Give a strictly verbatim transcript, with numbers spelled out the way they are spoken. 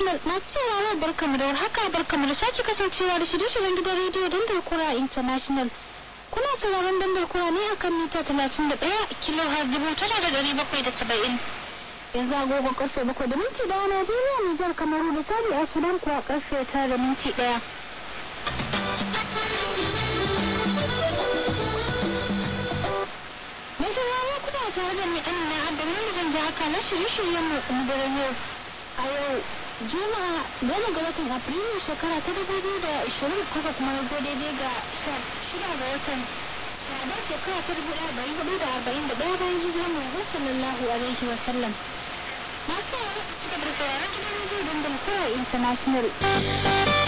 International masu sauraro barkamu da haka barkamu da sake kasancewa da shirye-shiryen gidan rediyo Dandal Kura International. Kuna sauraron Dandal Kura ne akan mita talatin da ɗaya kilo har dubu tara da ɗari bakwai da saba'in. Yanzu agogon karfe bakwai da minti ɗaya Najeriya, Nijar, Kamaru da Sadi a Sudan kuwa karfe tara da minti ɗaya. Mai sauraro kuna tare da mai Amina Abdulmalik da zan ji haka na shirye-shiryen mu da yau. A yau Juma'a goma ga watan Afrilu shekara ta dubu biyu da ashirin haka kuma ya zo daidai ga shida ga watan Shaban shekara ta dubu ɗaya da ɗari hudu da arba'in da ɗaya bayan hijirar manzo sallallahu alaihi wa sallam. Masu yawa su da sauraron gidan rediyo Dandal Kura International.